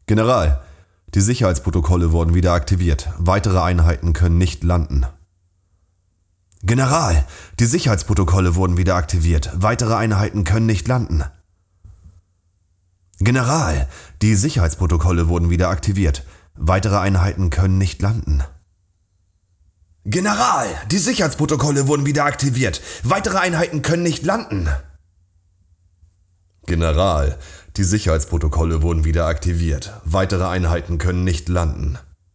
General, die Sicherheitsprotokolle wurden wieder aktiviert. Weitere Einheiten können nicht landen. General, die Sicherheitsprotokolle wurden wieder aktiviert. Weitere Einheiten können nicht landen. General, die Sicherheitsprotokolle wurden wieder aktiviert. Weitere Einheiten können nicht landen. General, die Sicherheitsprotokolle wurden wieder aktiviert. Weitere Einheiten können nicht landen. General, die Sicherheitsprotokolle wurden wieder aktiviert. Weitere Einheiten können nicht landen.